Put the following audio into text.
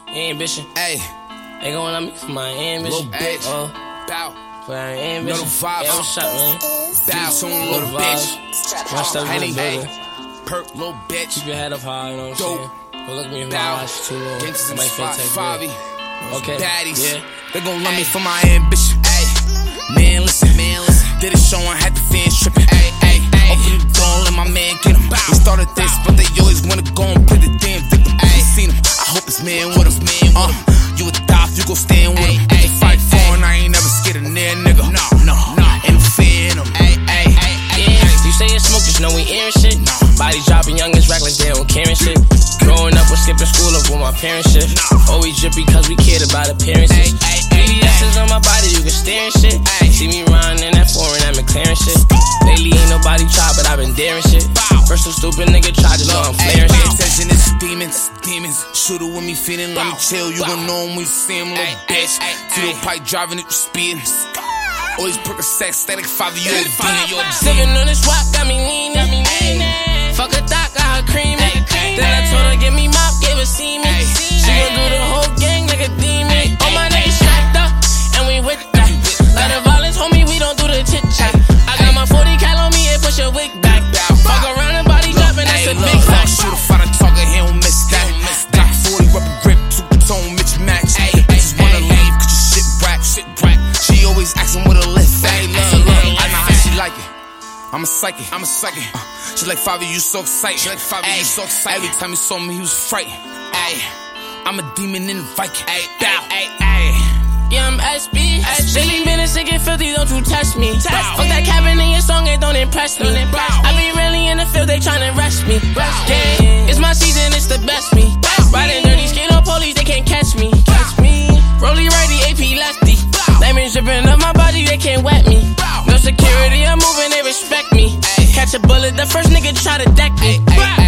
Ambition. Ayy. They gon' let me for my ambition. Little bitch. Bow. For that ambition. Little vibes. Yeah, what's up, man? Bow. Soon, little bitch. My stuff in the building. Perk, little bitch. Keep your head up high, you know what I'm saying? Don't look me in my eyes too long. Gangsters in the Might spot, take Favi. Okay. Baddies. Yeah. They gon' love me for my ambition. Ayy. Man, listen. Did a show and had the fans trippin'. Ayy. Open the door, let my man get him. We started this, but they always wanna go and play the damn victim. Ayy. Seen him. I hope it's man with him. You a thot, you gon' stand with him. They fight for and I ain't never scared of near nigga. No. Ain't a fan of him. You say it's smoke, just know we airing shit. Body dropping, youngest reckless, they don't care and shit. Growing up, we're skipping school up with my parents shit. Always drippy cause we cared about appearances. BBS's on my body, you can stare and shit. See me riding in that foreign, that McLaren shit. Lately ain't nobody tried, but I've been daring shit. First some stupid nigga tried, just know I'm flaring Pay shit. attention, it's demons. Shooter with me feeling, let me chill. You gon' know him when you see him, little bitch. Tito Pipe driving it, speeding. Always Percocet, static 5 year old Sippin' on this rock, got me leanin'. Fuck a thot, got her creamin'. Then I told her, give me mop, gave her semen. She gon' do the whole gang like a demon. All my niggas strapped up, and we with that. Like the violence, homie, we don't do the chit chat. I got my 40 cal on me and push a wig back. Fuck around and body dropping, that's a big fact. Shooter, find a talker, he don't miss that. Got 40 rubber grip, two-tone, Mitch match. Bitches wanna leave, cause your shit whack. She always asking what a lift. I know how she like it. I'm a psychic. She like Favi, you so excited. Every time he saw me, he was frightened. I'm a demon in the Viking. Yeah, I'm SB. Daily minutes to get filthy, don't you touch me. Fuck that cabin in your song, it don't impress me. I be really in the field, they tryna rush me. Gang, it's my season, it's the best me. Riding dirty, skate on police, they can't catch me. Rolly righty, AP lefty. Lemons dripping up my body, they can't wet me. No security, I'm moving, they respect me. Catch a bullet, the first nigga try to deck me.